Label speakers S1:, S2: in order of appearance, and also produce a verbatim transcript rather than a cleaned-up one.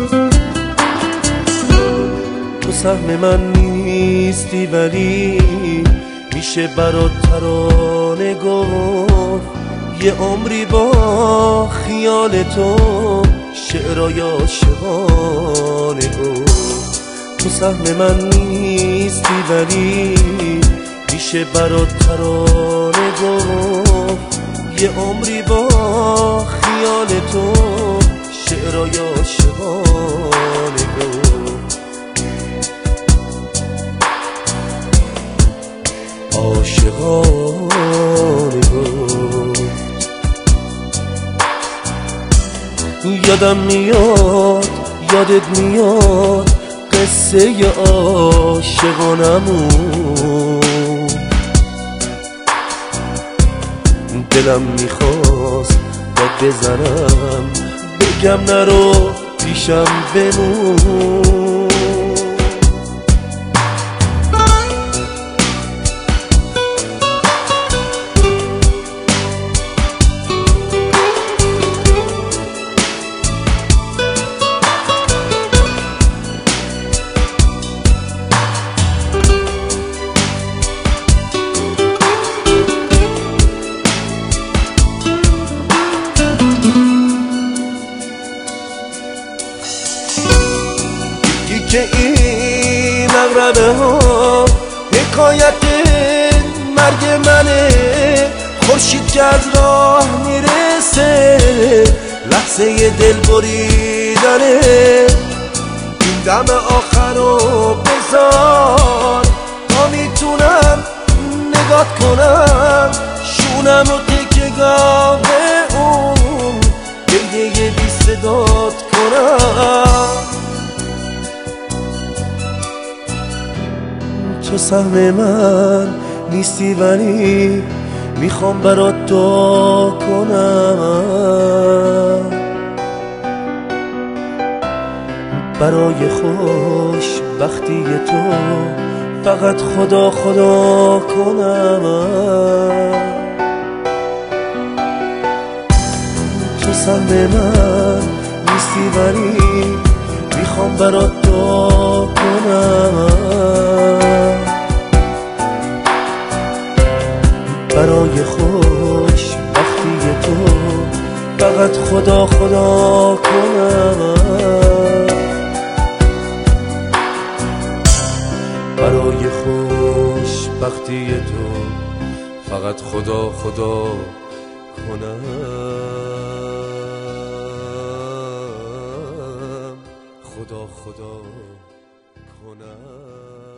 S1: تو سهم من نیستی ولی میشه برات ترانه گفت، یه عمری با خیال تو شعرای عاشقانه گفت. تو سهم من نیستی ولی میشه برات ترانه گفت، یه عمری با خیال تو شعرای عاشقانه گفت. عاشقانه گفت. یادم میاد یادت میاد قصه ی عاشقانمون، دلم میخواست داد بزنم بگم نرو پیشم بمون. که این عقربه ها حکایت مرگ منه، خورشید که از راه میرسه لحظه دل بریدنه. این دم آخر رو بذار تا میتونم نگات کنم، شونم رو تکه گاه اون گریه بی صدات کنم. تو سهم من نیستی ولی میخوام برات دعا کنم، برای خوش بختی تو فقط خدا خدا کنم. تو سهم من نیستی ولی میخوام برات دعا کنم، برای خوش بختی تو فقط خدا خدا کنم. برای خوش بختی تو فقط خدا خدا کنم. خدا خدا کنم.